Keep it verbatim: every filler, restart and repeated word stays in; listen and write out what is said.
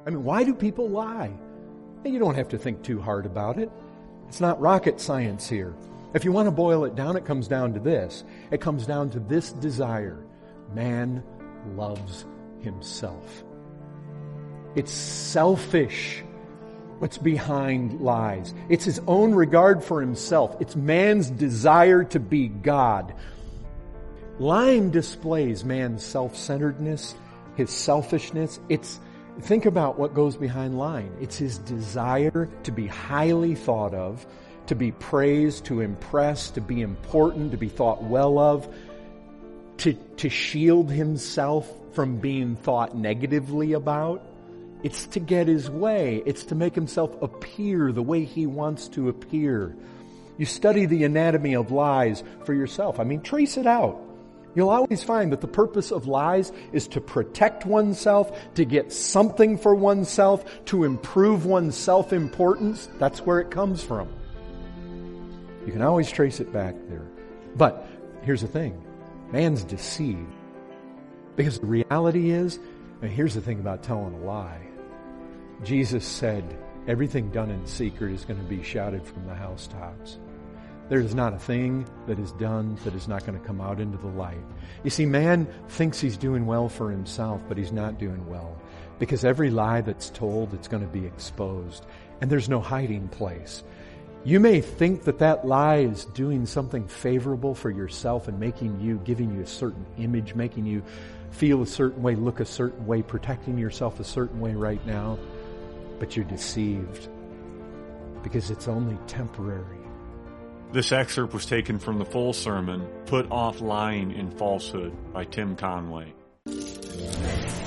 I mean, why do people lie? You don't have to think too hard about it. It's not rocket science here. If you want to boil it down, it comes down to this. It comes down to this desire. Man loves himself. It's selfish what's behind lies. It's his own regard for himself. It's man's desire to be God. Lying displays man's self-centeredness, his selfishness. It's Think about what goes behind lying. It's his desire to be highly thought of, to be praised, to impress, to be important, to be thought well of, to, to shield himself from being thought negatively about. It's to get his way. It's to make himself appear the way he wants to appear. You study the anatomy of lies for yourself. I mean, trace it out. You'll always find that the purpose of lies is to protect oneself, to get something for oneself, to improve one's self-importance. That's where it comes from. You can always trace it back there. But here's the thing. Man's deceived. Because the reality is, and here's the thing about telling a lie. Jesus said, everything done in secret is going to be shouted from the housetops. There is not a thing that is done that is not going to come out into the light. You see, man thinks he's doing well for himself, but he's not doing well. Because every lie that's told, it's going to be exposed. And there's no hiding place. You may think that that lie is doing something favorable for yourself and making you, giving you a certain image, making you feel a certain way, look a certain way, protecting yourself a certain way right now. But you're deceived. Because it's only temporary. This excerpt was taken from the full sermon, Put Off Lying and Falsehood by Tim Conway.